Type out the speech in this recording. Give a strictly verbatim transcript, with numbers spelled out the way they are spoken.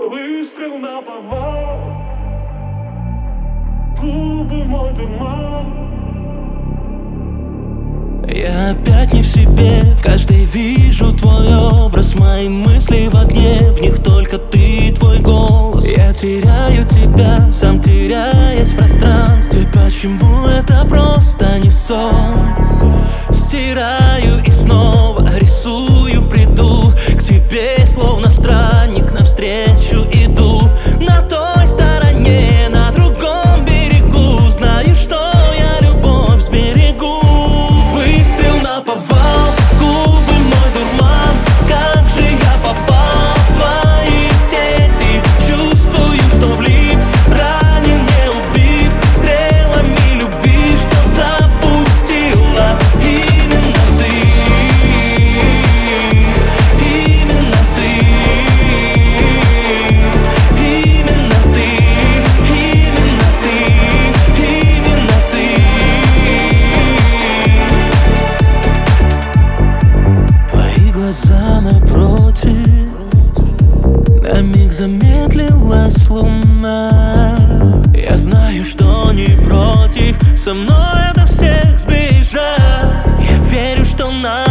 Выстрел наповал, губы мой дурман. Я опять не в себе, в каждой вижу твой образ. Мои мысли в огне, в них только ты и твой голос. Я теряю тебя, сам теряясь в пространстве. Почему это просто не сон? Стираю и снова рисую в бреду. К тебе словно странник навстречу иду. На той стороне, на другом берегу. Знаю, что я любовь сберегу. Выстрел наповал, губы мой дурман. Как же я попал в твои сети? Чувствую, что влип, ранен, не убит стрелами любви, что запустила именно ты. Именно ты. Именно ты. Именно ты. Именно ты. Твои глаза напротив, на миг замедлилась луна. Я знаю, что не против со мной от всех сбежать. Я верю, что нам